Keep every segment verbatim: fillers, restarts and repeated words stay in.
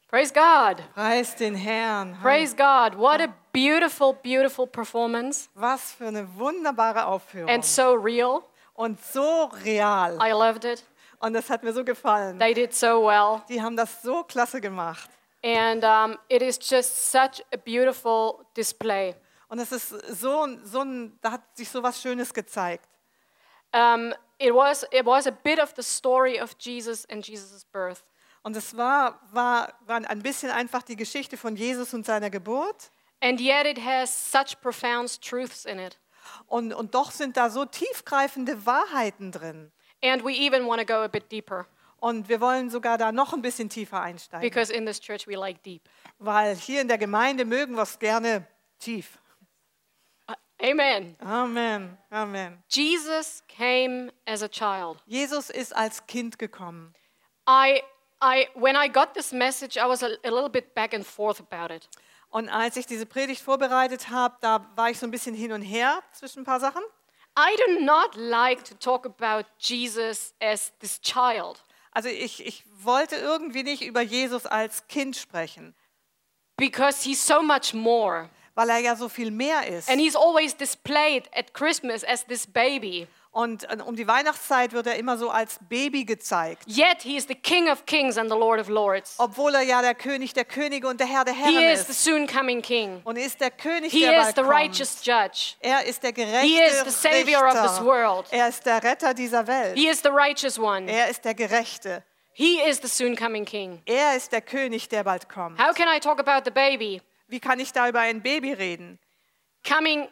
Praise God. Preis den Herrn. Praise God. What a beautiful, beautiful performance. Was für eine wunderbare Aufführung. And so real. Und so real. I loved it. Und das hat mir so gefallen. They did so well. Die haben das so klasse gemacht. And um, it is just such a beautiful display. Und es ist so, so ein, da hat sich so was Schönes gezeigt. Um, it was it was a bit of the story of Jesus and Jesus' birth. Und es war, war, war ein bisschen einfach die Geschichte von Jesus und seiner Geburt. And yet it has such profound truths in it. Und, und doch sind da so tiefgreifende Wahrheiten drin. And we even want to go a bit deeper. Und wir wollen sogar da noch ein bisschen tiefer einsteigen. Because in this church we like deep. Weil hier in der Gemeinde mögen wir es gerne tief. Amen. Amen, Amen. Jesus came as a child. Jesus ist als Kind gekommen. I, I, when I got this message, I was a, a little bit back and forth about it. Und als ich diese Predigt vorbereitet habe, da war ich so ein bisschen hin und her zwischen ein paar Sachen. I do not like to talk about Jesus as this child. Also ich, ich wollte irgendwie nicht über Jesus als Kind sprechen, Because he's so much more. weil er ja so viel mehr ist. And he's always displayed at Christmas as this baby. Und äh, um die Weihnachtszeit wird er immer so als Baby gezeigt. Yet he is the King of Kings and the Lord of Lords. Obwohl er ja der König der Könige und der Herr der Herren He is the ist. soon coming King. Und ist der König, He der is bald the kommt. righteous judge. Er ist der gerechte He is the savior of this Richter. world. Er ist der Retter dieser Welt. He is the righteous one. Er ist der Gerechte. He is the soon coming King. Er ist der König, der bald kommt. How can I talk about the baby Wie kann ich da über ein Baby reden, coming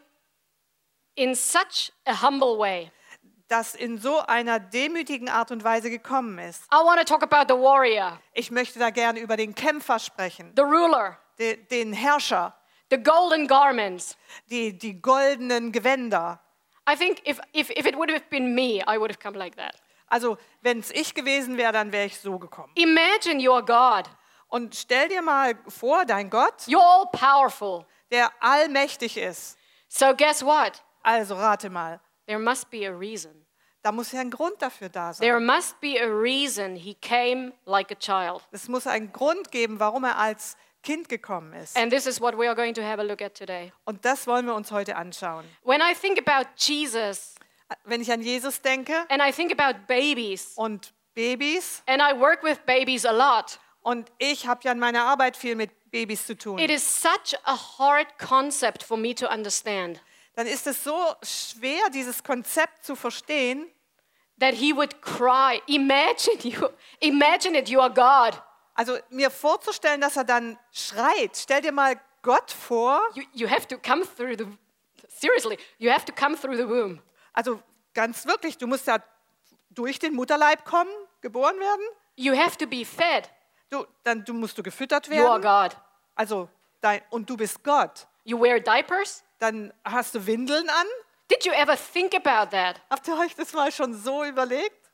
in such a humble way? das in so einer demütigen Art und Weise gekommen ist? I want to talk about the warrior, Ich möchte da gerne über den Kämpfer sprechen, the ruler, de, den Herrscher, the golden garments. die, die goldenen Gewänder. I think if, if, if it would have been me, I would have come like that. Also wenn es ich gewesen wäre, dann wäre ich so gekommen. Imagine you're God. Und stell dir mal vor, dein Gott, You're all powerful. der allmächtig ist. So guess what? Also rate mal, There must be a reason. da muss ja ein Grund dafür da sein. There must be a reason he came like a child. Es muss einen Grund geben, warum er als Kind gekommen ist. And this is what we are going to have a look at today. Und das wollen wir uns heute anschauen. When I think about Jesus Wenn ich an Jesus denke and I think about babies, und Babys, and I work with babies a lot, und ich habe ja in meiner Arbeit viel mit Babys zu tun, it is such a hard concept for me to understand dann ist es so schwer, dieses Konzept zu verstehen, that he would cry. Imagine you, imagine it, you are God. also mir vorzustellen, dass er dann schreit. Stell dir mal Gott vor, You, you have to come through the, seriously, you have to come through the womb. also ganz wirklich, du musst ja durch den Mutterleib kommen, geboren werden, You have to be fed. du, dann du musst du gefüttert You are werden, God. also dein, und du bist Gott. You wear diapers. Dann hast du Windeln an. Did you ever think about that? Habt ihr euch das mal schon so überlegt?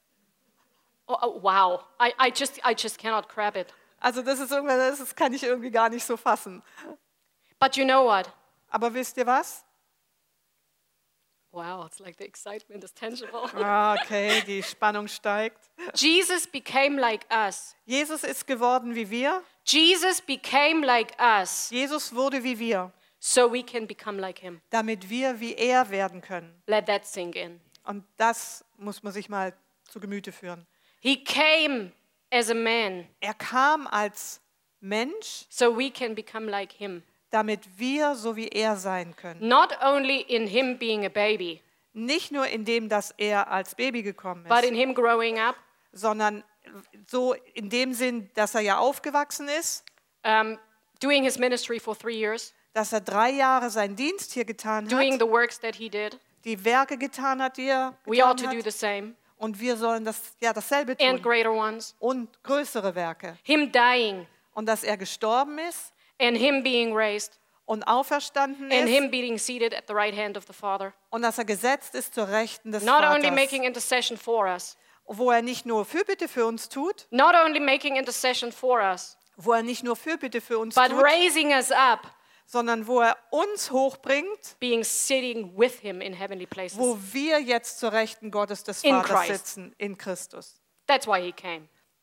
Oh, oh, wow, I, I just I just cannot grab it. Also das ist irgendwas, das kann ich irgendwie gar nicht so fassen. But you know what? Aber wisst ihr was? Wow, it's like the excitement is tangible. Ah, okay, die Spannung steigt. Jesus became like us. Jesus ist geworden wie wir. Jesus became like us Jesus wurde wie wir, so we can become like him. damit wir wie er werden können. Let that sink in. Und das muss man sich mal zu Gemüte führen. He came as a man Er kam als Mensch, so we can become like him. damit wir so wie er sein können. Not only in him being a baby, Nicht nur in dem, dass er als Baby gekommen but ist, in him growing up, sondern so in dem Sinn, dass er ja aufgewachsen ist, um, doing his ministry for three years, dass er drei Jahre seinen Dienst hier getan doing hat, the works that he did. die Werke getan hat, die er We ought to getan do the hat. same, Und wir sollen das, ja, dasselbe and tun. greater ones. Und größere Werke. Him dying, Und dass er gestorben ist and him being raised, und auferstanden and ist him being seated at the right hand of the Father. und dass er gesetzt ist zur Rechten des Not only Vaters, making intercession for us, wo er nicht nur Fürbitte für uns tut, not only making intercession for us, wo er nicht nur Fürbitte für uns but tut, raising us up, sondern wo er uns hochbringt, being sitting with him in heavenly places. wo wir jetzt zur Rechten Gottes des In Vaters Christ. sitzen, in Christus. That's why he came.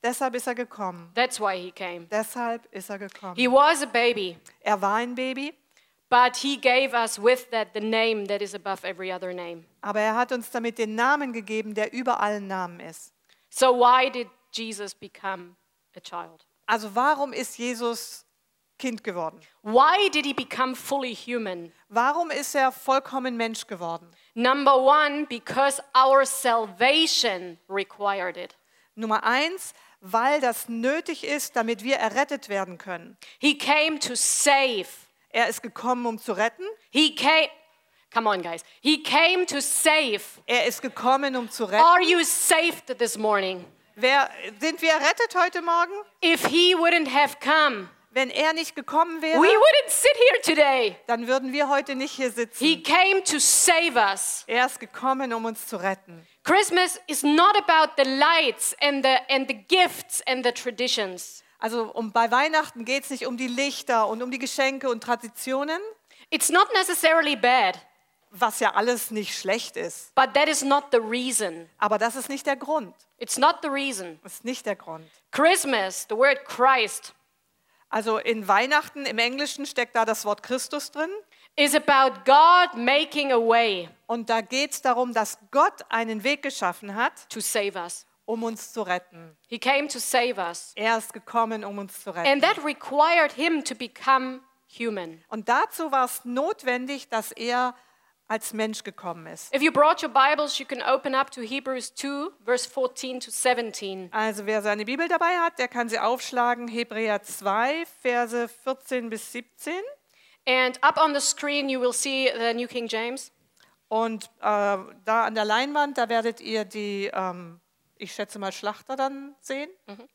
Deshalb ist er gekommen. That's why he came. Deshalb ist er gekommen. He was a baby, Er war ein Baby, but he gave us with that the name that is above every other name. aber er hat uns damit den Namen gegeben, der über allen Namen ist. So why did Jesus become a child? Also warum ist Jesus Kind geworden? Why did he become fully human? Warum ist er vollkommen Mensch geworden? Number one, because our salvation required it. Nummer eins, weil das nötig ist, damit wir errettet werden können. He came to save. Er ist gekommen, um zu retten. He came, come on guys. He came to save. Er ist gekommen, um zu retten. Are you saved this morning? Wer, sind wir errettet heute Morgen? If he wouldn't have come, Wenn er nicht gekommen wäre, we wouldn't sit here today. dann würden wir heute nicht hier sitzen. He came to save us. Er ist gekommen, um uns zu retten. Christmas is not about the lights and the, and the gifts and the traditions. Also um, bei Weihnachten geht es nicht um die Lichter und um die Geschenke und Traditionen, It's not necessarily bad, was ja alles nicht schlecht ist. but that is not the reason. Aber das ist nicht der Grund. It's not the reason. Das ist nicht der Grund. Christmas, the word Christ, Also in Weihnachten im Englischen steckt da das Wort Christus drin. is about God making a way Und da geht es darum, dass Gott einen Weg geschaffen hat, to save us. um uns zu retten. He came to save us. Er ist gekommen, um uns zu retten. And that required him to become human. Und dazu war es notwendig, dass er als Mensch gekommen ist. If you brought your Bibles, you can open up to Hebrews two, verse fourteen to seventeen. Also wer seine Bibel dabei hat, der kann sie aufschlagen. Hebräer zwei, Verse vierzehn bis siebzehn. And up on the screen, you will see the New King James. Und äh, da an der Leinwand, da werdet ihr die, ähm, ich schätze mal, Schlachter dann sehen.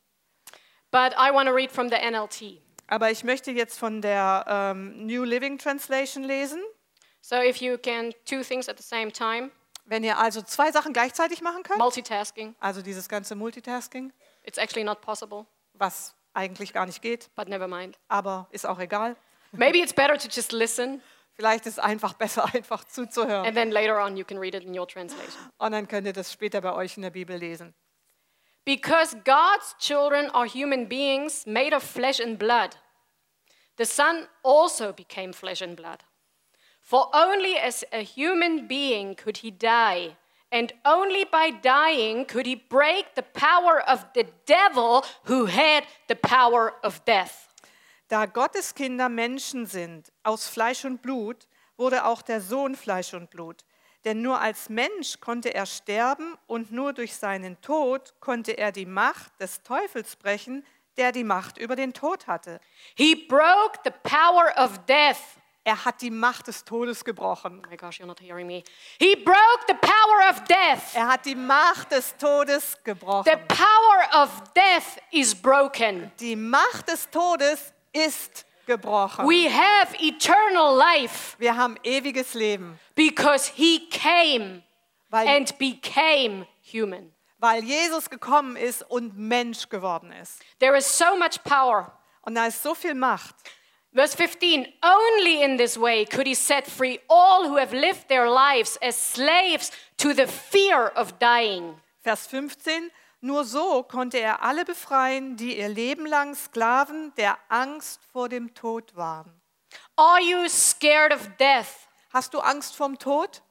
But I want to read from the N L T. Aber ich möchte jetzt von der ähm, New Living Translation lesen. So if you can two things at the same time, Wenn ihr also zwei Sachen gleichzeitig machen könnt, multitasking, also dieses ganze Multitasking, it's actually not possible, was eigentlich gar nicht geht, but never mind. aber ist auch egal. Maybe it's better to just listen, Vielleicht ist es einfach besser, einfach zuzuhören. and then later on you can read it in your translation. Und dann könnt ihr das später bei euch in der Bibel lesen. Because God's children are human beings made of flesh and blood, the Son also became flesh and blood. For only as a human being could he die, and only by dying could he break the power of the devil who had the power of death. Da Gottes Kinder Menschen sind, aus Fleisch und Blut, wurde auch der Sohn Fleisch und Blut. Denn nur als Mensch konnte er sterben und nur durch seinen Tod konnte er die Macht des Teufels brechen, der die Macht über den Tod hatte. He broke the power of death. Er hat die Macht des Todes gebrochen. Oh my gosh, you're not hearing me. He broke the power of death. Er hat die Macht des Todes gebrochen. The power of death is broken. Die Macht des Todes ist gebrochen. We have eternal life Wir haben ewiges Leben, because he came weil, and became human. weil Jesus gekommen ist und Mensch geworden ist. There is so much power. Und da ist so viel Macht. Verse fifteen, only in this way could he set free all who have lived their lives as slaves to the fear of dying. Vers fünfzehn, nur so konnte er alle befreien, die ihr Leben lang Sklaven der Angst vor dem Tod waren. Are you scared of death? Hast du Angst vorm Tod?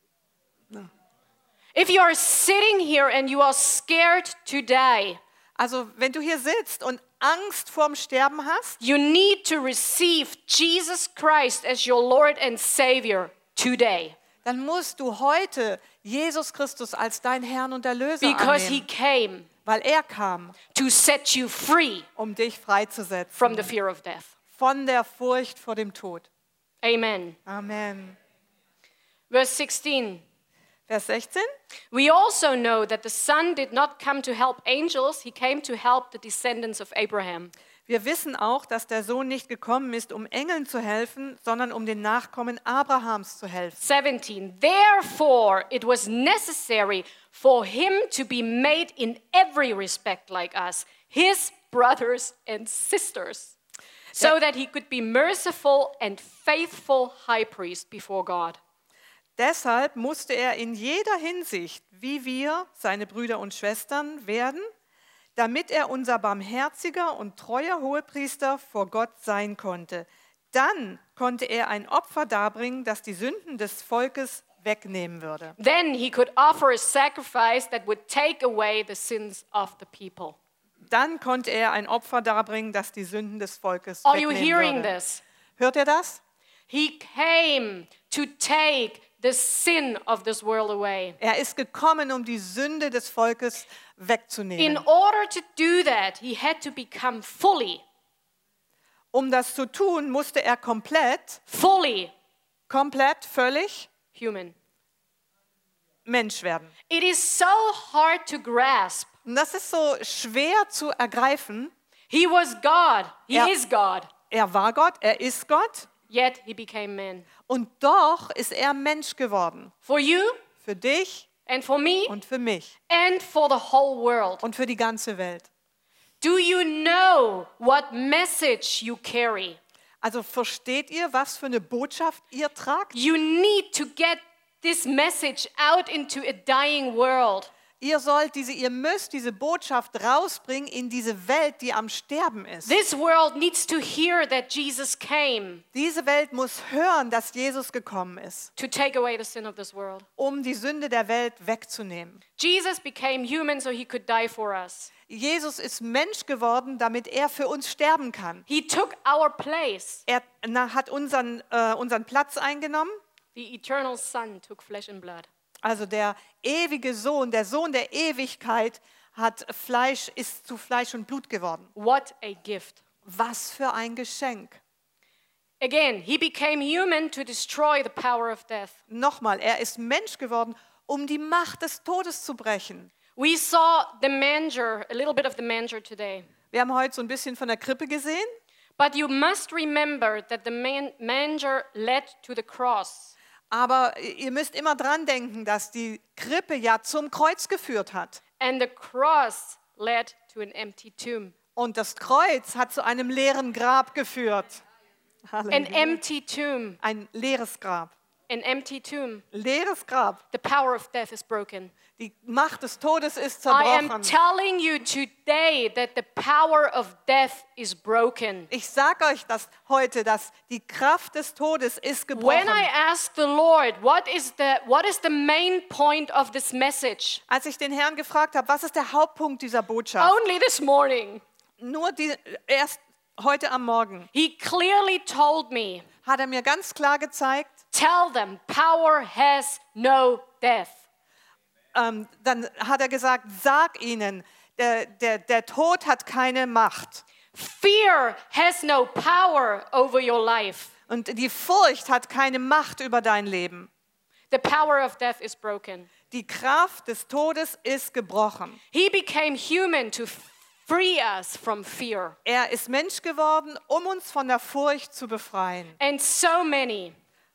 If you are sitting here and you are scared to die, Also wenn du hier sitzt und Angst vorm Sterben hast, you need to receive Jesus Christ as your Lord and Savior today. dann musst du heute Jesus Christus als dein Herrn und Erlöser Because he annehmen, came weil er kam, to set you free um dich freizusetzen from the fear of death. von der Furcht vor dem Tod. Amen. Amen. Verse sixteen. Vers sechzehn. We also know that the Son did not come to help angels, he came to help the descendants of Abraham. Wir wissen auch, dass der Sohn nicht gekommen ist, um Engeln zu helfen, sondern um den Nachkommen Abrahams zu helfen. seventeen. Therefore, it was necessary for him to be made in every respect like us, his brothers and sisters, so that he could be merciful and faithful high priest before God. Deshalb musste er in jeder Hinsicht, wie wir, seine Brüder und Schwestern, werden, damit er unser barmherziger und treuer Hohepriester vor Gott sein konnte. Dann konnte er ein Opfer darbringen, das die Sünden des Volkes wegnehmen würde. Then he could offer a sacrifice that would take away the sins of the people. Dann konnte er ein Opfer darbringen, das die Sünden des Volkes Are you wegnehmen hearing würde. this? Hört ihr das? He came to take the sin of this world away. Er ist gekommen, um die Sünde des Volkes In wegzunehmen. order to do that, he had to become fully, Um das zu tun, musste er komplett, fully komplett, völlig human. Mensch werden. It is so hard to grasp. Und das ist so schwer zu ergreifen. He was God. He Ja. is God. Er war Gott, er ist Gott Yet he became man. und doch ist er Mensch geworden. For you Für dich and for me und für mich and for the whole world. und für die ganze Welt. Do you know what message you carry? Also versteht ihr, was für eine Botschaft ihr tragt? You need to get this message out into a dying world. Ihr sollt diese, ihr müsst diese Botschaft rausbringen in diese Welt, die am Sterben ist. This world needs to hear that Jesus came Diese Welt muss hören, dass Jesus gekommen ist, to take away the sin of this world. um die Sünde der Welt wegzunehmen. Jesus became human so he could die for us. Jesus ist Mensch geworden, damit er für uns sterben kann. He took our place. Er na, hat unseren, äh, unseren Platz eingenommen. The eternal Son took flesh and blood. Also der ewige Sohn, der Sohn der Ewigkeit, hat Fleisch, ist zu Fleisch und Blut geworden. What a gift. Was für ein Geschenk. Again, he became human to destroy the power of death. Nochmal, er ist Mensch geworden, um die Macht des Todes zu brechen. We saw the manger, a little bit of the manger today. Wir haben heute so ein bisschen von der Krippe gesehen, But you must remember that the man- manger led to the cross. aber ihr müsst immer dran denken, dass die Krippe ja zum Kreuz geführt hat. And the cross led to an empty tomb. Und das Kreuz hat zu einem leeren Grab geführt. An Halleluja. empty tomb. Ein leeres Grab. An empty tomb. Leeres Grab. The power of death is broken. Die Macht des Todes ist I am zerbrochen. telling you today that the power of death is broken. Ich sage euch das heute, dass die Kraft des Todes ist When gebrochen. I asked the Lord, what is the what is the main point of this message? Als ich den Herrn gefragt habe, was ist der Hauptpunkt dieser Botschaft? Only this morning, Nur die, erst heute am Morgen he clearly told me, hat er mir ganz klar gezeigt, tell them power has no death. ähm, dann hat er gesagt, sag ihnen, der, der, der Tod hat keine Macht. Fear has no power over your life. Und die Furcht hat keine Macht über dein Leben. The power of death is broken. Die Kraft des Todes ist gebrochen. He became human to free us from fear. Er ist Mensch geworden, um uns von der Furcht zu befreien. And so many,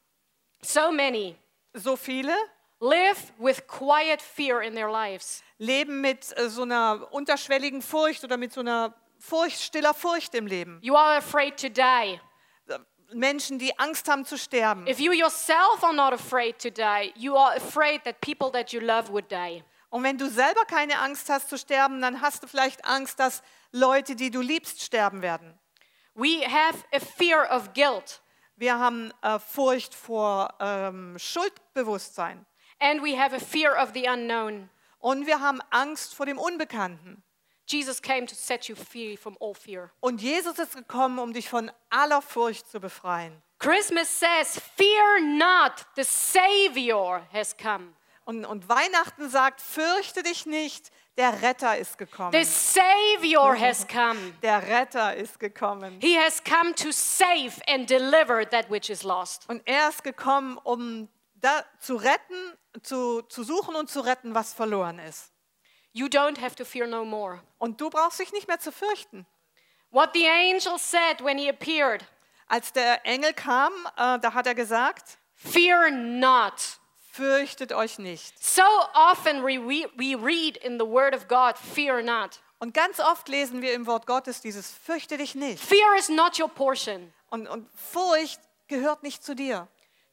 so many So viele live with quiet fear in their lives. leben mit äh, so einer unterschwelligen Furcht oder mit so einer Furcht, stiller Furcht im Leben. You are afraid to die. Menschen, die Angst haben zu sterben. If you yourself are not afraid to die, you are afraid that people that you love would die. Und wenn du selber keine Angst hast zu sterben, dann hast du vielleicht Angst, dass Leute, die du liebst, sterben werden. We have a fear of guilt, Wir haben äh, Furcht vor ähm, Schuldbewusstsein. and we have a fear of the unknown. Und wir haben Angst vor dem Unbekannten. Jesus came to set you free from all fear. Und Jesus ist gekommen, um dich von aller Furcht zu befreien. Christmas says, fear not, the Savior has come. Und, und Weihnachten sagt, fürchte dich nicht, der Retter ist The gekommen. Savior has come. Der Retter ist gekommen. He has come to save and deliver that which is lost. Und er ist gekommen, um da zu retten, zu, zu suchen und zu retten, was verloren ist. You don't have to fear no more. Und du brauchst dich nicht mehr zu fürchten. What the angel said when he appeared, Als der Engel kam, äh, da hat er gesagt, fear not. fürchtet euch nicht. So often we, we, we read in the Word of God, fear not. Und ganz oft lesen wir im Wort Gottes dieses fürchte dich nicht. Fear is not your portion. Und, und Furcht gehört nicht zu dir.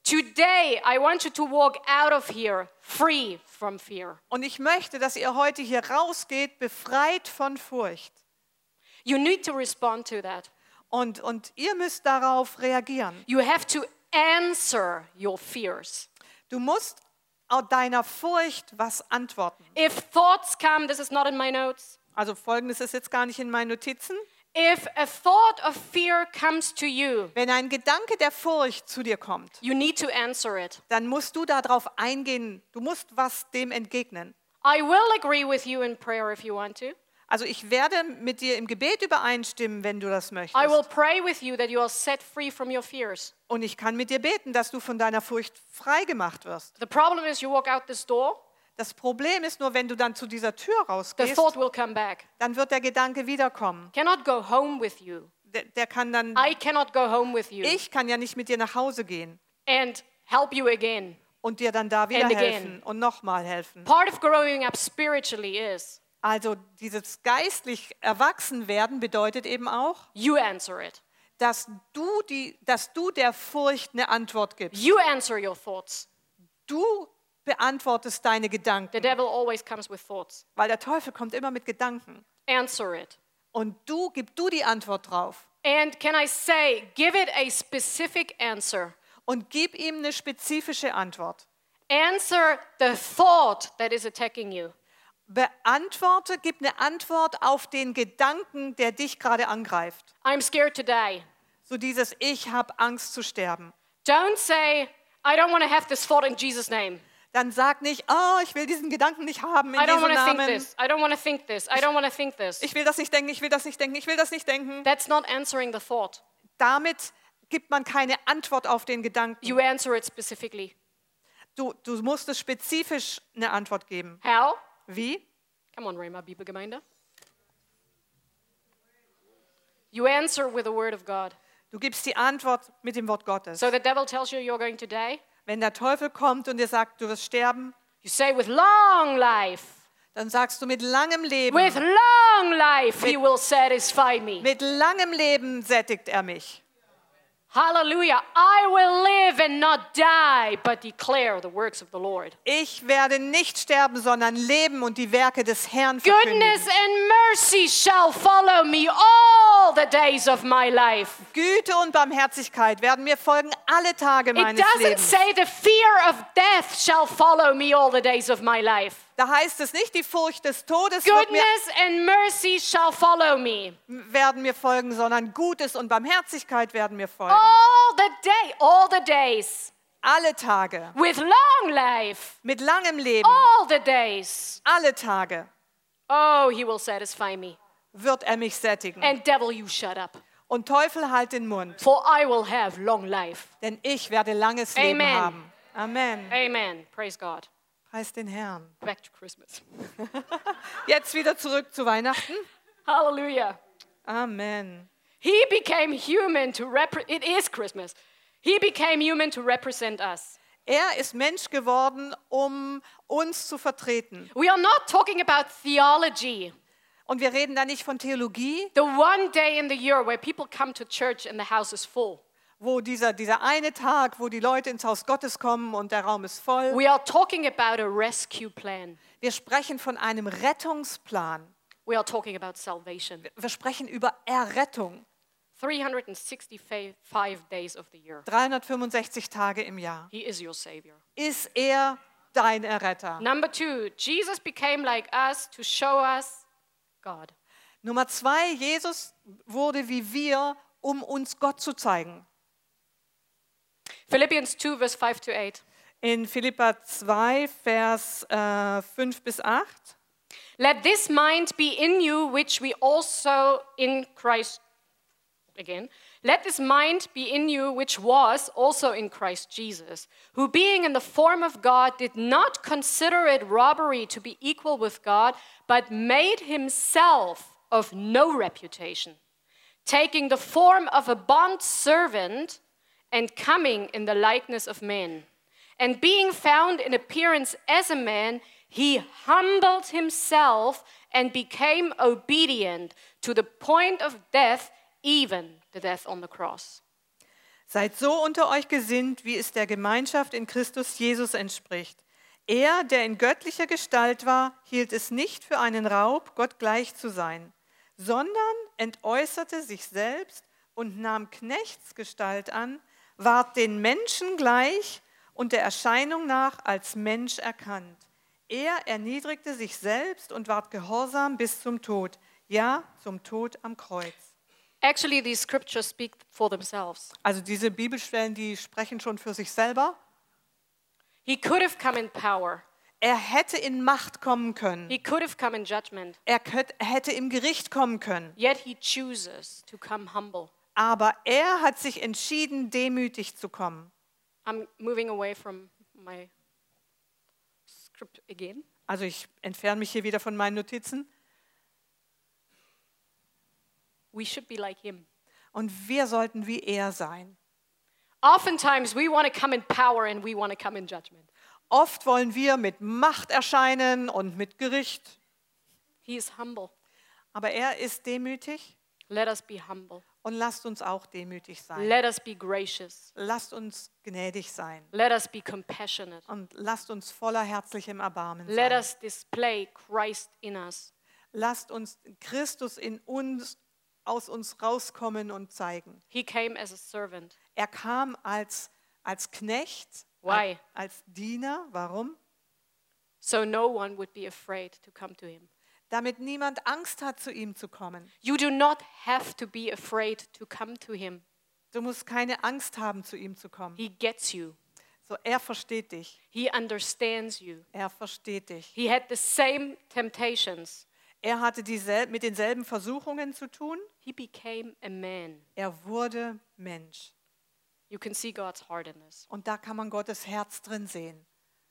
Today, I want you to walk out of here free from fear. Und ich möchte, dass ihr heute hier rausgeht, befreit von Furcht. You need to respond to that. Und, und ihr müsst darauf reagieren. You have to answer your fears. Du musst auf deiner Furcht was antworten. If thoughts come, this is not in my notes. Also folgendes ist jetzt gar nicht in meinen Notizen. If a thought of fear comes to you, Wenn ein Gedanke der Furcht zu dir kommt, you need to answer it. dann musst du darauf eingehen. Du musst was dem entgegnen. I will agree with you in prayer if you want to. Also ich werde mit dir im Gebet übereinstimmen, wenn du das I will möchtest. pray with you that you are set free from your fears. Und ich kann mit dir beten, dass du von deiner Furcht frei gemacht wirst. The problem is you walk out this door, Das Problem ist nur, wenn du dann zu dieser Tür the rausgehst, thought will come back. dann wird der Gedanke wiederkommen. Cannot go home with you. Der, der kann dann, I cannot go home with you ich kann ja nicht mit dir nach Hause gehen and help you again. und dir dann da wieder And again. helfen und nochmal helfen. Part of growing up spiritually is Also dieses geistlich Erwachsenwerden bedeutet eben auch, you answer it. dass du, die, dass du der Furcht eine Antwort gibst. You answer your thoughts. Du beantwortest deine The Gedanken, devil always comes with thoughts. weil der Teufel kommt immer mit Gedanken. Answer it. Und du, gib du die Antwort drauf. And can I say, give it a specific answer. Und gib ihm eine spezifische Antwort. Answer the thought that is attacking you. Beantworte, gib eine Antwort auf den Gedanken, der dich gerade angreift. I'm scared to die. So dieses Ich habe Angst zu sterben. Don't say, I don't want to have this thought in Jesus' name. Dann sag nicht, oh, ich will diesen Gedanken nicht haben in I don't Jesu want to think Namen. this. I don't want to think this. I don't want to think this. Ich will das nicht denken, ich will das nicht denken, ich will das nicht denken. That's not answering the thought. Damit gibt man keine Antwort auf den Gedanken. You answer it specifically. Du, du musst es spezifisch eine Antwort geben. How? Wie? Come on, Rhema Bibelgemeinde. You answer with the word of God. Du gibst die Antwort mit dem Wort Gottes. So the devil tells you you're going to die. Wenn der Teufel kommt und dir sagt, du wirst sterben, You say with long life. dann sagst du mit langem Leben. With long life he will satisfy me. Mit langem Leben sättigt er mich. Hallelujah. I will live and not die, but declare the works of the Lord. Ich werde nicht sterben, sondern leben und die Werke des Herrn Goodness verkündigen. and mercy shall follow me all the days of my life. Güte und Barmherzigkeit werden mir folgen alle Tage It meines doesn't Lebens. say the fear of death shall follow me all the days of my life. Da heißt es nicht, die Furcht des Todes wird mir, Goodness and mercy shall follow me. werden mir folgen, sondern Gutes und Barmherzigkeit werden mir folgen. All the day, all the days. Alle Tage. With long life. Mit langem Leben. All the days. Alle Tage Oh, he will satisfy me. wird er mich sättigen. And devil, you shut up. Und Teufel, halt den Mund, For I will have long life. denn ich werde langes Leben Amen. haben. Amen. Amen. Praise God. Preis den Herrn. Back to Christmas. Jetzt wieder zurück zu Weihnachten. Hallelujah. Amen. He became human to represent, it is Christmas. He became human to represent us. Er ist Mensch geworden, um uns zu vertreten. We are not talking about theology. Und wir reden da nicht von Theologie, The one day in the year where people come to church and the house is full. wo dieser, dieser eine Tag, wo die Leute ins Haus Gottes kommen und der Raum ist voll. We are talking about a rescue plan. Wir sprechen von einem Rettungsplan. We are talking about salvation. Wir sprechen über Errettung. three hundred sixty-five days of the year. dreihundertfünfundsechzig Tage im Jahr. He is your Savior. Ist er dein Erretter? Number two, Jesus became like us to show us God. Nummer zwei, Jesus wurde wie wir, um uns Gott zu zeigen. Philippians two, verse five to eight. In Philipper zwei, Vers äh, fünf bis acht. Let this mind be in you, which we also in Christ, again, let this mind be in you, which was also in Christ Jesus, who being in the form of God did not consider it robbery to be equal with God, but made himself of no reputation, taking the form of a bond servant and coming in the likeness of men. And being found in appearance as a man, he humbled himself and became obedient to the point of death, even the death on the cross. Seid so unter euch gesinnt, wie es der Gemeinschaft in Christus Jesus entspricht. Er, der in göttlicher Gestalt war, hielt es nicht für einen Raub, Gott gleich zu sein, sondern entäußerte sich selbst und nahm Knechtsgestalt an, ward den Menschen gleich und der Erscheinung nach als Mensch erkannt. Er erniedrigte sich selbst und ward gehorsam bis zum Tod, ja, zum Tod am Kreuz. Actually, these scriptures speak for themselves. Also diese Bibelstellen, die sprechen schon für sich selber. He could have come in power. Er hätte in Macht kommen können. He could have come in judgment. Er könnt- hätte im Gericht kommen können. Yet he chooses to come humble. Aber er hat sich entschieden, demütig zu kommen. I'm moving away from my script again. Also ich entferne mich hier wieder von meinen Notizen. We should be like him. Und wir sollten wie er sein. Oftentimes we want to come in power and we want to come in judgment. Oft wollen wir mit Macht erscheinen und mit Gericht. He is humble. Aber er ist demütig Let us be humble. und lasst uns auch demütig sein. Let us be gracious. Lasst uns gnädig sein Let us be compassionate. und lasst uns voller herzlichem Erbarmen Let sein. us display Christ in us. Lasst uns Christus in uns, aus uns rauskommen und zeigen. He came as a servant. Er kam als, als Knecht, Why? als Diener. Warum? So no one would be afraid to come to him. Damit niemand Angst hat, zu ihm zu kommen. You do not have to be afraid to come to him. Du musst keine Angst haben, zu ihm zu kommen. He gets you. So, er versteht dich. He understands you. Er versteht dich. He had the same temptations. Er hatte diesel- mit denselben Versuchungen zu tun. He became a man. Er wurde Mensch. You can see God's heart in this. Und da kann man Gottes Herz drin sehen.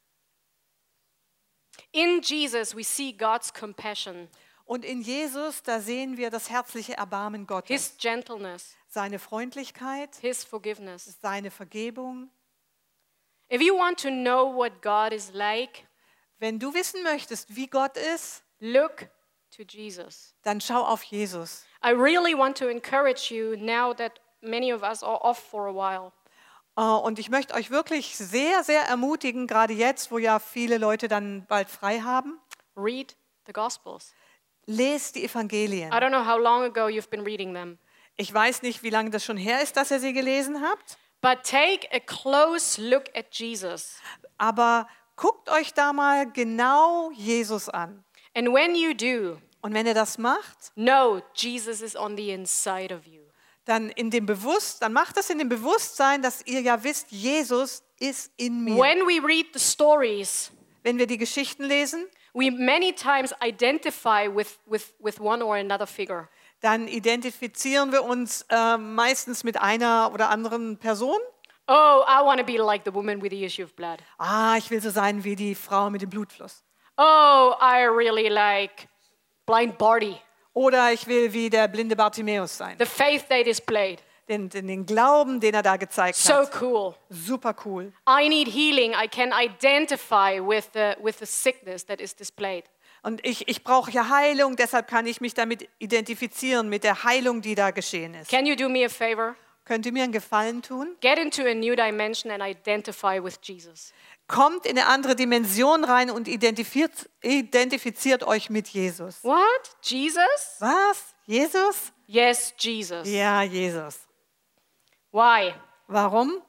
In Jesus, we see God's compassion, Und in Jesus, da sehen wir das herzliche Erbarmen Gottes. His gentleness, Seine Freundlichkeit, His forgiveness. seine Vergebung. If you want to know what God is like, Wenn du wissen möchtest, wie Gott ist, look to Jesus. dann schau auf Jesus. I really want to encourage you now that many of us are off for a while. Äh, Und ich möchte euch wirklich sehr, sehr ermutigen, gerade jetzt, wo ja viele Leute dann bald frei haben, Read the Gospels. lest die Evangelien. I don't know how long ago you've been reading them, Ich weiß nicht, wie lange das schon her ist, dass ihr sie gelesen habt, but take a close look at Jesus. aber guckt euch da mal genau Jesus an. And when you do, Und wenn ihr das macht, know Jesus is on the inside of you. dann in dem Bewusst, dann macht das in dem Bewusstsein, dass ihr ja wisst, Jesus ist in mir. When we read the stories, Wenn wir die Geschichten lesen, we many times identify with, with, with one or another figure. dann identifizieren wir uns äh, meistens mit einer oder anderen Person. Oh, I want to be like the woman with the issue of blood. Ah, ich will so sein wie die Frau mit dem Blutfluss. Oh, I really like blind Barty. Oder ich will wie der blinde Bartimäus sein. The faith they displayed. Den, den, den Glauben, den er da gezeigt So hat. cool. Super cool. I need healing. I can identify with the, with the sickness that is displayed. Und ich, ich brauche ja Heilung, deshalb kann ich mich damit identifizieren, mit der Heilung, die da geschehen ist. Can you do me a favor? Könnt ihr mir einen Gefallen tun? Get into a new dimension and identify with Jesus. Kommt in eine andere Dimension rein und identifiziert, identifiziert euch mit Jesus. What? Jesus? Was? Jesus? Yes, Jesus. Ja, Jesus. Why? Warum?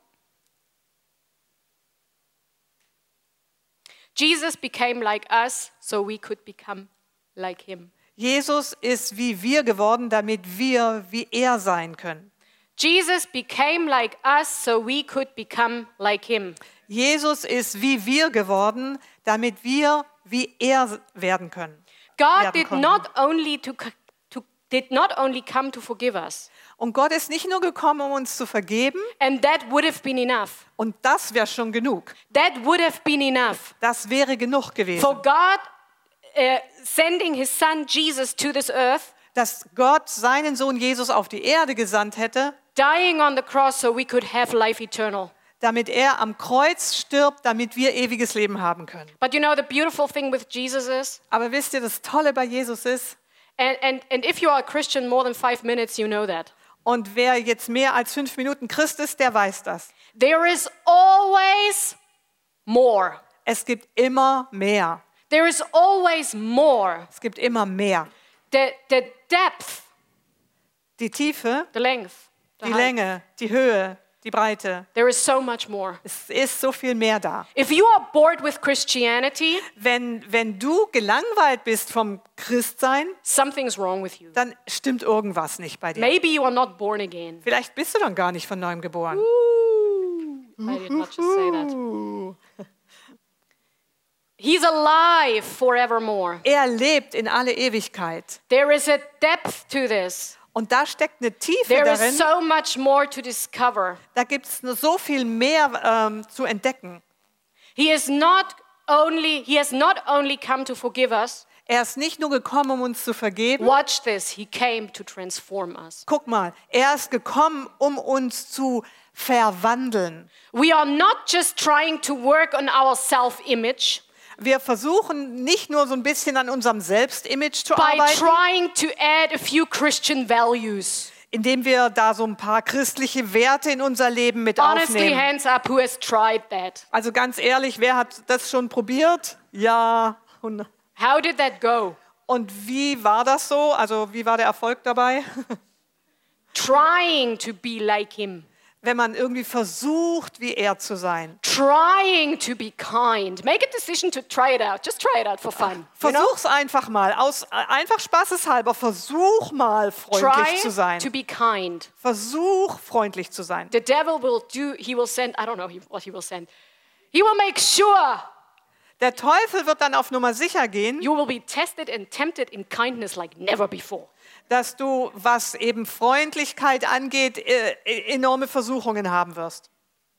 Jesus became like us so we could become like him. Jesus ist wie wir geworden, damit wir wie er sein können. Jesus became like us so we could become like him. Jesus ist wie wir geworden, damit wir wie er werden können. God werden did konnten. not only to, to did not only come to forgive us, Und Gott ist nicht nur gekommen, um uns zu vergeben, and that would have been enough. und das wäre schon genug. That would have been enough. Das wäre genug gewesen. For God uh, sending his son Jesus to this earth, Dass Gott seinen Sohn Jesus auf die Erde gesandt hätte, dying on the cross so we could have life eternal. damit er am Kreuz stirbt, damit wir ewiges Leben haben können. But you know the beautiful thing with Jesus is, Aber wisst ihr, das Tolle bei Jesus ist, and, and, and if you are a Christian more than five minutes, you know that. Und wer jetzt mehr als fünf Minuten Christ ist, der weiß das. There is always more. Es gibt immer mehr. There is always more. Es gibt immer mehr. The, the depth, Die Tiefe, the length, the die height. Länge, die Höhe, die Breite. There is so much more. Es ist so viel mehr da. If you are bored with Christianity, Wenn, wenn du gelangweilt bist vom Christsein, something's wrong with you. dann stimmt irgendwas nicht bei dir. Maybe you are not born again. Vielleicht bist du dann gar nicht von neuem geboren. I did not just say that. He's alive forevermore. Er lebt in alle Ewigkeit. There is a depth to this. Und da steckt eine Tiefe There is darin. so much more to discover. Da gibt es so viel mehr ähm, zu entdecken. He is not only he has not only come to forgive us. Er ist nicht nur gekommen, um uns zu vergeben. Watch this. He came to transform us. Guck mal, er ist gekommen, um uns zu verwandeln. We are not just trying to work on our self-image Wir versuchen nicht nur so ein bisschen an unserem Selbstimage zu by arbeiten, trying to add a few Christian values. indem wir da so ein paar christliche Werte in unser Leben mit Honestly, aufnehmen. hands up, who has tried that? Also ganz ehrlich, wer hat das schon probiert? Ja. Und, How did that go? und wie war das so? Also wie war der Erfolg dabei? Trying to be like him. Wenn man irgendwie versucht, wie er zu sein. Trying to be kind. Make a decision to try it out. Just try it out for fun. You know? Versuch's einfach mal, aus einfach spaßeshalber. Versuch mal freundlich Try zu sein. to be kind. Versuch freundlich zu sein. The devil will do, he will send, I don't know what he will send. He will make sure Der Teufel wird dann auf Nummer sicher gehen, you will be tested and tempted in kindness like never before. dass du, was eben Freundlichkeit angeht, äh, enorme Versuchungen haben wirst.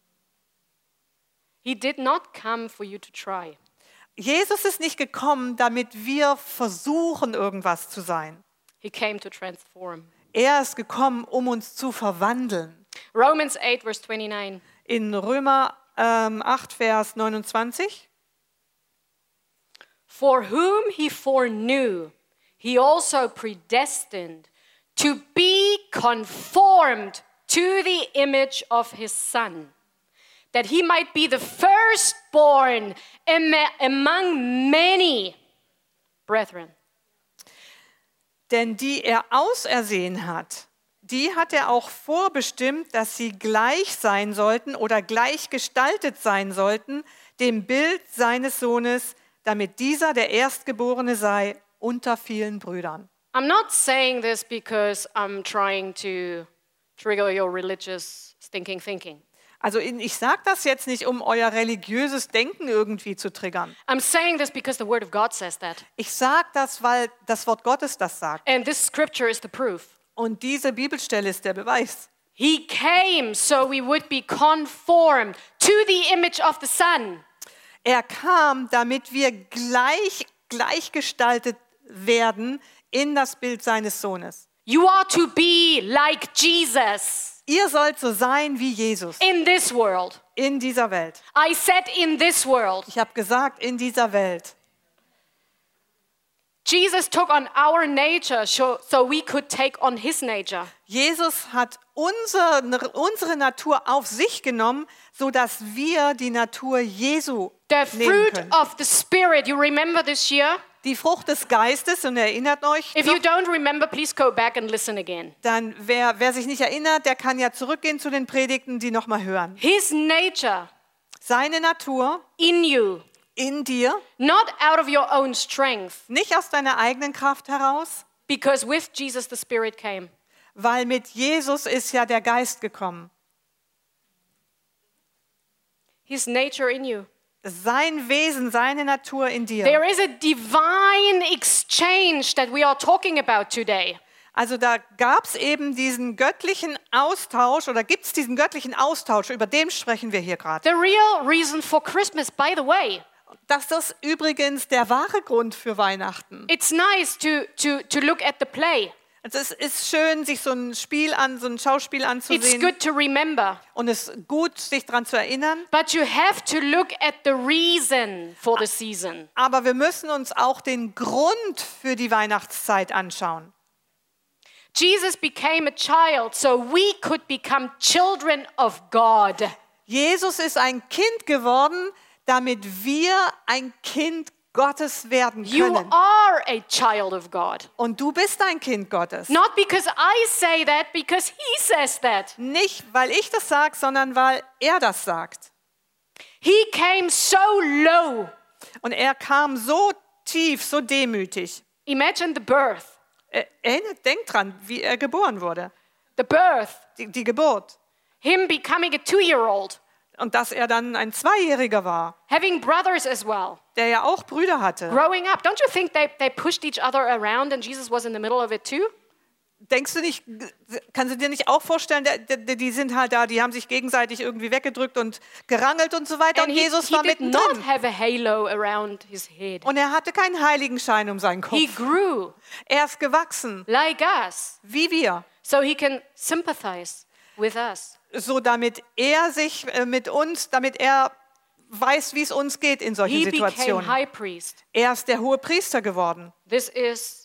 He did not come for you to try. Jesus ist nicht gekommen, damit wir versuchen, irgendwas zu sein. He came to transform. Er ist gekommen, um uns zu verwandeln. Romans eight, verse twenty-nine. In Römer ähm, acht, Vers neunundzwanzig. For whom he foreknew, he also predestined to be conformed to the image of his Son, that he might be the firstborn ama- among many brethren. Denn die er ausersehen hat, die hat er auch vorbestimmt, dass sie gleich sein sollten oder gleich gestaltet sein sollten, dem Bild seines Sohnes, damit dieser der Erstgeborene sei unter vielen Brüdern. I'm not saying this because I'm trying to trigger your religious stinking thinking. Also in- ich sage das jetzt nicht, um euer religiöses Denken irgendwie zu triggern. I'm saying this because the Word of God says that. Ich sage das, weil das Wort Gottes das sagt. And this scripture is the proof. Und diese Bibelstelle ist der Beweis. He came so we would be conformed to the image of the Son. Er kam, damit wir gleich, gleichgestaltet werden in das Bild seines Sohnes. You are to be like Jesus Ihr sollt so sein wie Jesus in this world. in dieser Welt. I said in this world. Ich habe gesagt, in dieser Welt. Jesus took on our nature so, so we could take on his nature. Jesus hat unsere, unsere Natur auf sich genommen, sodass wir die Natur Jesu The nehmen fruit können. of the Spirit, you remember this year? Die Frucht des Geistes, und erinnert euch, If noch, you don't remember, please go back and listen again. dann wer, wer sich nicht erinnert, der kann ja zurückgehen zu den Predigten, die nochmal hören. His nature Seine Natur in you, in dir, not out of your own strength, nicht aus deiner eigenen Kraft heraus, because with Jesus the Spirit came. weil mit Jesus ist ja der Geist gekommen. His nature in you. Sein Wesen, seine Natur in dir. There is a divine exchange that we are talking about today. Also da gab es eben diesen göttlichen Austausch oder gibt es diesen göttlichen Austausch, über den sprechen wir hier gerade. The real reason for Christmas, by the way, Das ist übrigens der wahre Grund für Weihnachten. it's nice to, to, to look at the play. Also es ist schön, sich so ein Spiel an, so ein Schauspiel It's anzusehen good to remember. und es ist gut, sich daran zu erinnern. But you have to look at the reason for the season. Aber wir müssen uns auch den Grund für die Weihnachtszeit anschauen. Jesus became a child so we could become children of God. Jesus ist ein Kind geworden, damit wir ein Kind Gottes werden You können. are a child of God. Und du bist ein Kind Gottes. Not because I say that, because he says that. Nicht, weil ich das sage, sondern weil er das sagt. He came so low. Und er kam so tief, so demütig. Imagine the birth. Er, er, denk dran, wie er geboren wurde. The birth. Die, die Geburt. Him becoming a two-year-old. Und dass er dann ein Zweijähriger war, Having brothers as well. der ja auch Brüder hatte. Growing up. Don't you think they, they pushed each other around and Jesus was in the middle of it too? Denkst du nicht, kannst du dir nicht auch vorstellen, die, die, die sind halt da, die haben sich gegenseitig irgendwie weggedrückt und gerangelt und so weiter. And Und he, Jesus he war did not mittendrin. have a halo around his head. Und er hatte keinen Heiligenschein um seinen He Kopf. grew Er ist gewachsen, like us. wie wir. So he can sympathize with us. So damit er sich äh, mit uns, damit er weiß, wie es uns geht in solchen He became Situationen. high priest. Er ist der hohe Priester geworden. This is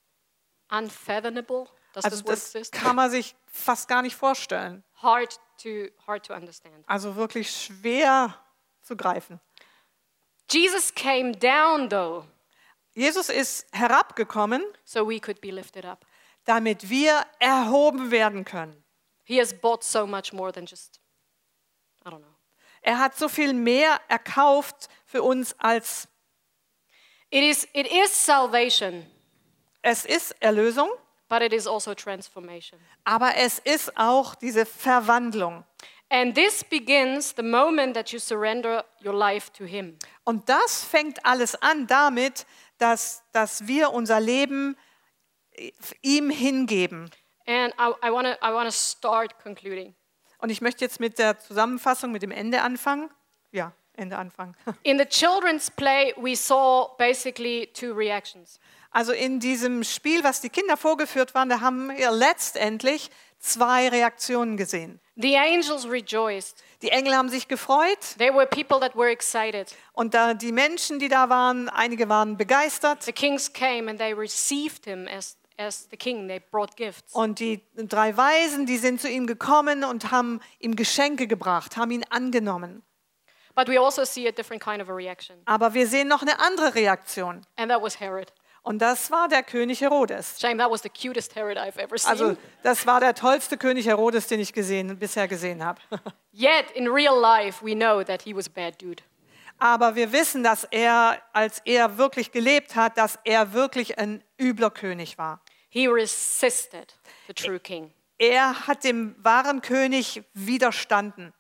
unfathomable. Does Also this word das exist? kann man sich fast gar nicht vorstellen. Hard to hard to understand. Also wirklich schwer zu greifen. Jesus came down though, Jesus ist herabgekommen, so we could be lifted up. damit wir erhoben werden können. He has bought so much more than just, I don't know. Er hat so viel mehr erkauft für uns als It is it is salvation, es ist Erlösung, but it is also transformation. aber es ist auch diese Verwandlung. And this begins the moment that you surrender your life to him. Und das fängt alles an damit, dass, dass wir unser Leben ihm hingeben. And I, I want to I want to start concluding. Und ich möchte jetzt mit der Zusammenfassung, mit dem Ende anfangen. Ja, Ende anfangen. In the children's play, we saw basically two reactions. Also in diesem Spiel, was die Kinder vorgeführt waren, da haben wir letztendlich zwei Reaktionen gesehen. The angels rejoiced. Die Engel haben sich gefreut They were people that were excited. und da die Menschen, die da waren, einige waren begeistert. The kings came and they received him as, as the king. They brought gifts. Und die drei Weisen, die sind zu ihm gekommen und haben ihm Geschenke gebracht, haben ihn angenommen. But we also see a different kind of a reaction. Aber wir sehen noch eine andere Reaktion. And that was Herod. Und das war der König Herodes. Shame, that was the cutest Herod I've ever seen. Also das war der tollste König Herodes, den ich gesehen, bisher gesehen habe. Yet in real life, we know that he was a bad dude. Aber wir wissen, dass er, als er wirklich gelebt hat, dass er wirklich ein übler König war. He resisted the true king. Er hat dem wahren König widerstanden.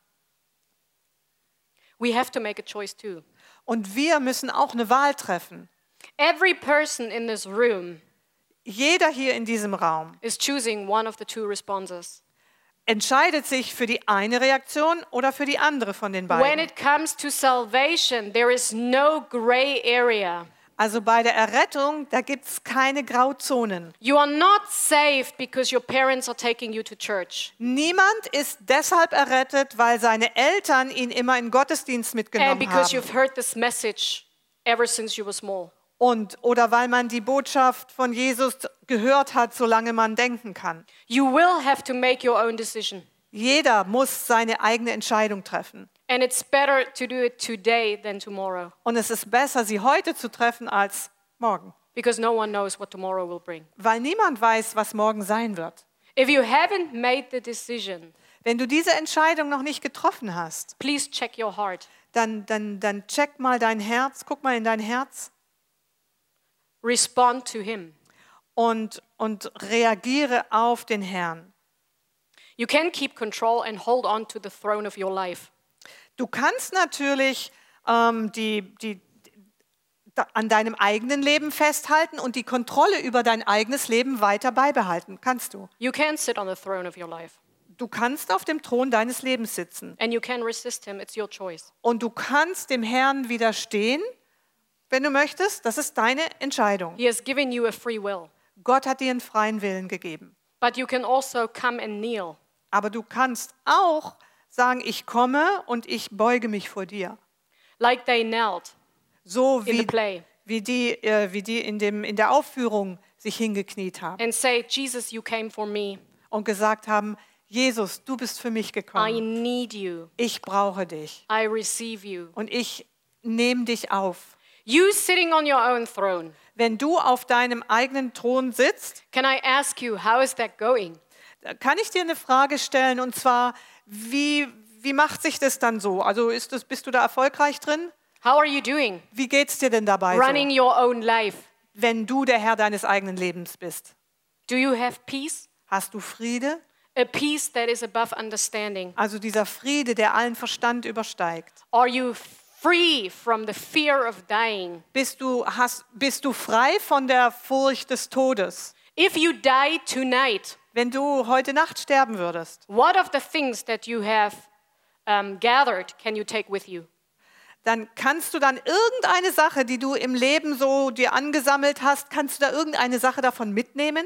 We have to make a choice too. Und wir müssen auch eine Wahl treffen. Every person in this room Jeder hier in diesem Raum is choosing one of the two responses. entscheidet sich für die eine Reaktion oder für die andere von den When beiden. it comes to salvation, there is no gray area. Also bei der Errettung, da gibt es keine Grauzonen. You are not saved because your parents are taking you to church. Niemand ist deshalb errettet, weil seine Eltern ihn immer in den Gottesdienst And mitgenommen because haben. you've heard this message ever since you were small. Und, oder weil man die Botschaft von Jesus gehört hat, solange man denken kann. You will have to make your own decision. Jeder muss seine eigene Entscheidung treffen. And it's better to do it today than tomorrow. Und es ist besser, sie heute zu treffen als morgen. Because no one knows what tomorrow will bring. Weil niemand weiß, was morgen sein wird. If you haven't made the decision, Wenn du diese Entscheidung noch nicht getroffen hast, please check your heart. dann, dann, dann check mal dein Herz, guck mal in dein Herz Respond to him. und, und reagiere auf den Herrn. You can keep control and hold on to the throne of your life. Du kannst natürlich ähm, die, die, da, an deinem eigenen Leben festhalten und die Kontrolle über dein eigenes Leben weiter beibehalten. Kannst du. You can sit on the throne of your life. Du kannst auf dem Thron deines Lebens sitzen. And you can resist him. It's your choice. Und du kannst dem Herrn widerstehen, wenn du möchtest. Das ist deine Entscheidung. He has given you a free will. Gott hat dir einen freien Willen gegeben. But you can also come and kneel. Aber du kannst auch sagen, ich komme und ich beuge mich vor dir. Like they knelt So in the wie, play. wie die, äh, wie die in, dem, in der Aufführung sich hingekniet haben and say, Jesus, you came for me. und gesagt haben, Jesus, du bist für mich I gekommen. need you. Ich brauche dich I receive you. und ich nehme dich auf. You sitting on your own throne. Wenn du auf deinem eigenen Thron sitzt, Can I ask you, how is that going? da kann ich dir eine Frage stellen und zwar, wie, wie macht sich das dann so? Also ist das, bist du da erfolgreich drin? How are you doing? Wie geht's dir denn dabei Running so, your own life. wenn du der Herr deines eigenen Lebens bist? Do you have peace? Hast du Friede? A peace that is above understanding. Also dieser Friede, der allen Verstand übersteigt. Are you free from the fear of dying? Bist du, hast, bist du frei von der Furcht des Todes? If you die tonight, Wenn du heute Nacht sterben würdest, what of the things that you have um, gathered can you take with you? dann kannst du dann irgendeine Sache, die du im Leben so dir angesammelt hast, kannst du da irgendeine Sache davon mitnehmen?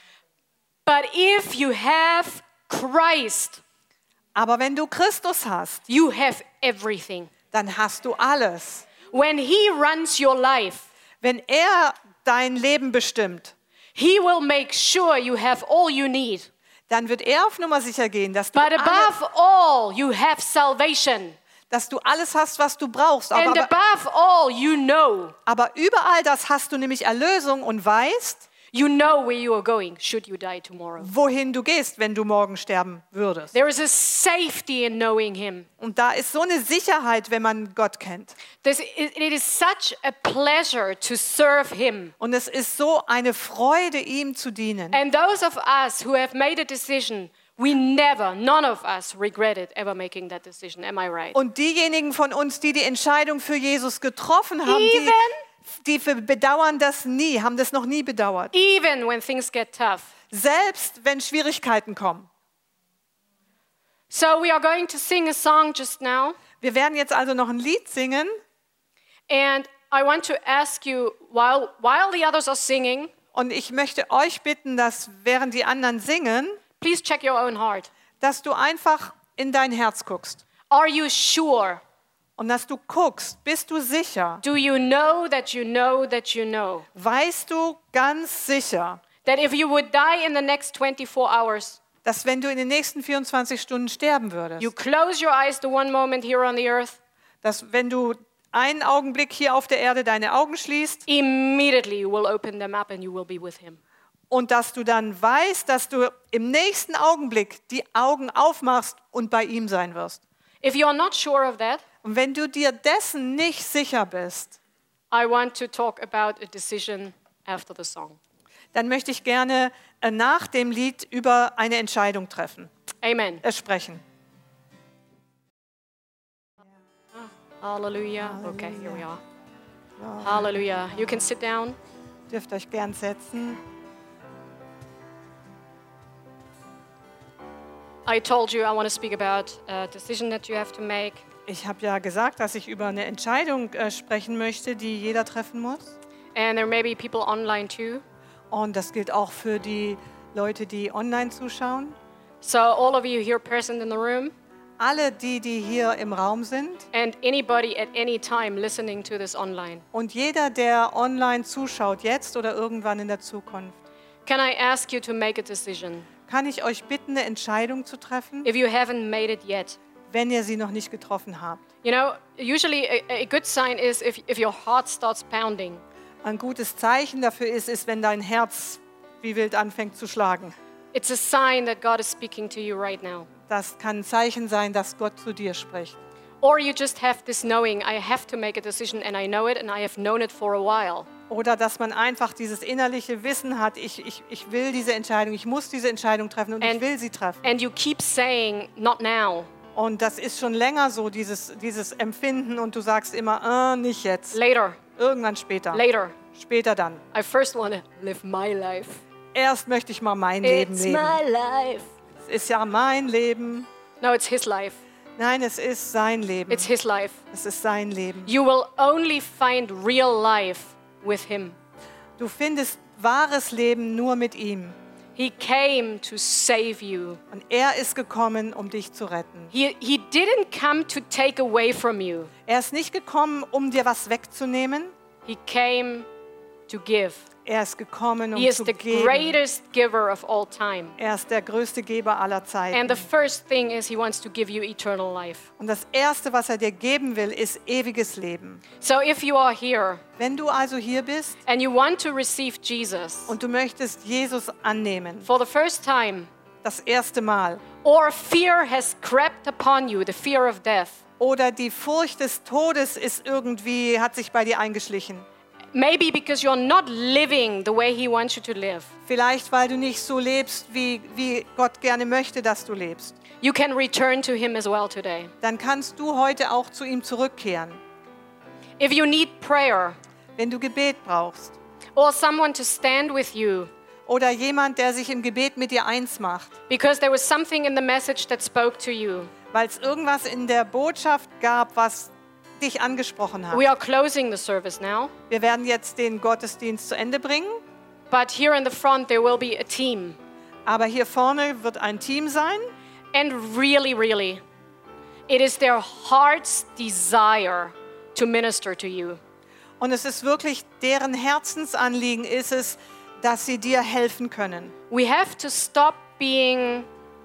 But if you have Christ, Aber wenn du Christus hast, you have everything. dann hast du alles. When He runs your life, Wenn er dein Leben bestimmt, He will make sure you have all you need. dann wird er auf Nummer sicher gehen, dass du, But alle, above all, you have salvation. dass du alles hast, was du brauchst. And Aber, aber, above all, you know. aber überall das hast du nämlich Erlösung und weißt, You know where you are going should you die tomorrow. wohin du gehst, wenn du morgen sterben würdest. There is a safety in knowing Him. Und da ist so eine Sicherheit, wenn man Gott kennt. This, it, it is such a pleasure to serve Him. Und es ist so eine Freude, ihm zu dienen. And those of us who have made a decision, we never, none of us regretted ever making that decision. Am I right? Und diejenigen von uns, die die Entscheidung für Jesus getroffen haben, die, Even, die für- bedauern das nie, haben das noch nie bedauert. even when things get tough. Selbst wenn Schwierigkeiten kommen. So we are going to sing a song just now. Wir werden jetzt also noch ein Lied singen. And I want to ask you, while, while the others are singing, Und ich möchte euch bitten, dass während die anderen singen, please check your own heart. dass du einfach in dein Herz guckst. Are you sure? Und dass du guckst, bist du sicher? Do you know that you know that you know Weißt du ganz sicher, that if you would die in the next twenty-four hours, dass wenn du in den nächsten vierundzwanzig Stunden sterben würdest, you close your eyes the one moment here on the earth, dass wenn du einen Augenblick hier auf der Erde deine Augen schließt immediately you will open them up and you will be with Him? und dass du dann weißt, dass du im nächsten Augenblick die Augen aufmachst und bei ihm sein wirst. If you are not sure of that, Und wenn du dir dessen nicht sicher bist, I want to talk about a decision after the song. dann möchte ich gerne äh, nach dem Lied über eine Entscheidung treffen, Amen. äh, sprechen. Hallelujah. Okay, here we are. Hallelujah. You can sit down. Dürft euch gern setzen. I told you I want to speak about a decision that you have to make. Ich habe ja gesagt, dass ich über eine Entscheidung äh, sprechen möchte, die jeder treffen muss. And there may be people online too. Und das gilt auch für die Leute, die online zuschauen. So all of you here present in the room Alle die, die hier im Raum sind and anybody at any time listening to this online. und jeder, der online zuschaut, jetzt oder irgendwann in der Zukunft, Can I ask you to make a decision? kann ich euch bitten, eine Entscheidung zu treffen, If you haven't made it yet. wenn ihr sie noch nicht getroffen habt. You know, usually a, a good sign is if, if your heart starts pounding. Ein gutes Zeichen dafür ist, ist, wenn dein Herz wie wild anfängt zu schlagen. It's a sign that God is speaking to you right now. Das kann ein Zeichen sein, dass Gott zu dir spricht. Or you just have this knowing, I have to make a decision and I know it and I have known it for a while. Oder dass man einfach dieses innerliche Wissen hat, ich, ich, ich will diese Entscheidung, ich muss diese Entscheidung treffen und ich And- will sie treffen. And you keep saying, not now, Und das ist schon länger so, dieses, dieses Empfinden und du sagst immer, äh, nicht jetzt, later, irgendwann später, later. später dann. I first want to live my life. Erst möchte ich mal mein Leben It's leben. my life. Es ist ja mein Leben. No, it's His life. Nein, es ist sein Leben. It's His life. Es ist sein Leben. You will only find real life with Him. Du findest wahres Leben nur mit ihm. He came to save you. Und er ist gekommen, um dich zu retten. He, he didn't come to take away from you. Er ist nicht gekommen, um dir was wegzunehmen. He came to give. Er ist gekommen, um He is zu the geben. greatest giver of all time. Er ist der größte Geber aller And Zeiten. the first thing is he wants to give you eternal life. Und das Erste, was er dir geben will, ist ewiges Leben. So if you are here Wenn du also hier bist and you want to receive Jesus und du möchtest Jesus annehmen, for the first time, das erste Mal, or fear has crept upon you, the fear of death, oder die Furcht des Todes ist irgendwie, hat sich bei dir eingeschlichen. maybe because you're not living the way he wants you to live, Vielleicht, weil du nicht so lebst, wie, wie Gott gerne möchte, dass du lebst. you can return to him as well today. Dann kannst du heute auch zu ihm zurückkehren. If you need prayer Wenn du Gebet brauchst or someone to stand with you oder jemand, der sich im Gebet mit dir eins macht, because there was something in the message that spoke to you, weil es irgendwas in der Botschaft gab, was dich angesprochen hat. we are closing the service now. Wir werden jetzt den Gottesdienst zu Ende bringen, But here in the front, there will be a team. aber hier vorne wird ein Team sein. And really, really, it is their heart's desire to minister to you. Und es ist wirklich deren Herzensanliegen, ist es, dass sie dir helfen können. We have to stop being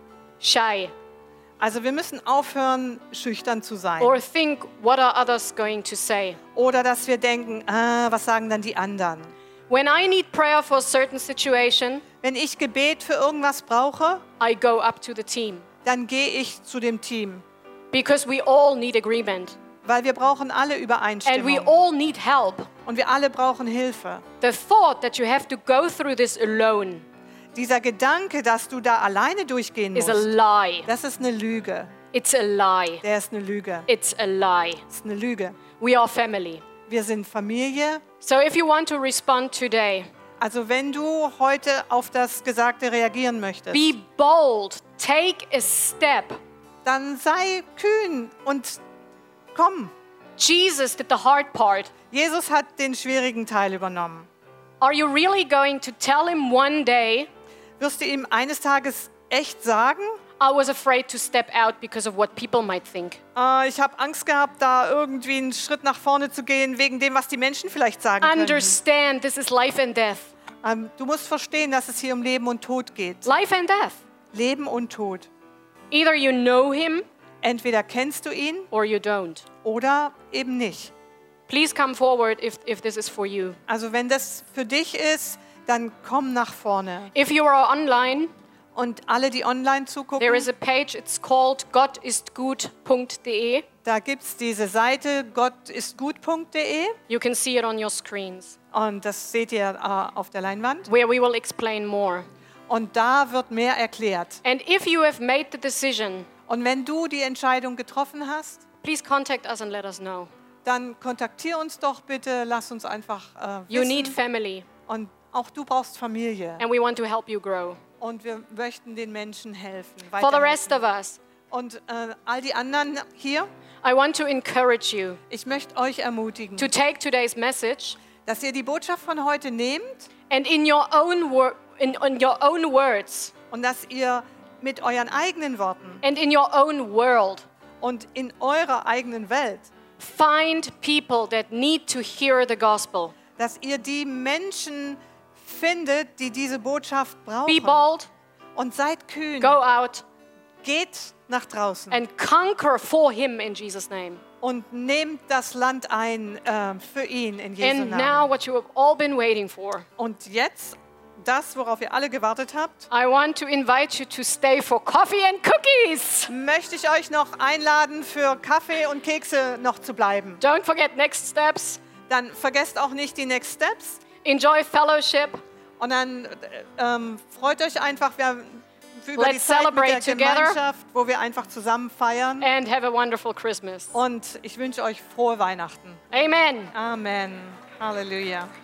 shy Also wir müssen aufhören, schüchtern zu sein. or think, what are others going to say? Oder dass wir denken, ah, was sagen dann die anderen? When I need prayer for a certain situation, Wenn ich Gebet für irgendwas brauche, I go up to the team dann gehe ich zu dem Team. because we all need agreement Weil wir brauchen alle and we Übereinstimmung. all need help. Und wir alle brauchen Hilfe. The thought that you have to go through this alone Dieser Gedanke, dass du da alleine durchgehen is musst, a lie. das ist eine Lüge. It's a lie. Der ist eine Lüge. It's a lie. Das ist eine Lüge. We are family. Wir sind Familie. So if you want to respond today, Also wenn du heute auf das Gesagte reagieren möchtest, be bold, take a step. dann sei kühn und komm. Jesus did the hard part. Jesus hat den schwierigen Teil übernommen. Are you really going to tell him one day, Wirst du ihm eines Tages echt sagen, I was afraid to step out because of what people might think? äh, ich habe Angst gehabt, da irgendwie einen Schritt nach vorne zu gehen, wegen dem, was die Menschen vielleicht sagen können. Understand this is life and death. Ähm, du musst verstehen, dass es hier um Leben und Tod geht. Life and death. Leben und Tod. Either you know him Entweder kennst du ihn or you don't. oder eben nicht. Please come forward if, if this is for you. Also wenn das für dich ist, dann komm nach vorne. If you are online, Und alle, die online zugucken, there is a page, it's called gottistgut punkt de. da gibt es diese Seite gottistgut punkt de You can see it on your screens, und das seht ihr äh, auf der Leinwand. where we will explain more. Und da wird mehr erklärt. And if you have made the decision, Und wenn du die Entscheidung getroffen hast, please contact us and let us know. dann kontaktier uns doch bitte, lass uns einfach äh, You need wissen. family, Und auch du brauchst Familie. and we want to help you grow. Und wir möchten den Menschen helfen. For the rest weiterhelfen. of us, Und äh, all die anderen hier, I want to encourage you ich möchte euch ermutigen, to take today's message dass ihr die Botschaft von heute nehmt and in your own wor- in, in your own words und dass ihr mit euren eigenen Worten and in your own world und in eurer eigenen Welt, find people that need to hear the gospel. dass ihr die Menschen findet, die diese Botschaft brauchen. Be bold, Und seid kühn. go out Geht nach draußen and conquer for him in Jesus' name. und nehmt das Land ein äh, für ihn in Jesu And Namen. now what you have all been waiting for. Und jetzt das, worauf ihr alle gewartet habt, I want to invite you to stay for coffee and cookies. möchte ich euch noch einladen, für Kaffee und Kekse noch zu bleiben. Don't forget next steps. Dann vergesst auch nicht die Next Steps. Enjoy fellowship. Und dann äh, ähm, freut euch einfach wir, über Let's die Zeit mit celebrate der together. Gemeinschaft, wo wir einfach zusammen feiern. And have a wonderful Christmas. Und ich wünsche euch frohe Weihnachten. Amen. Amen. Halleluja.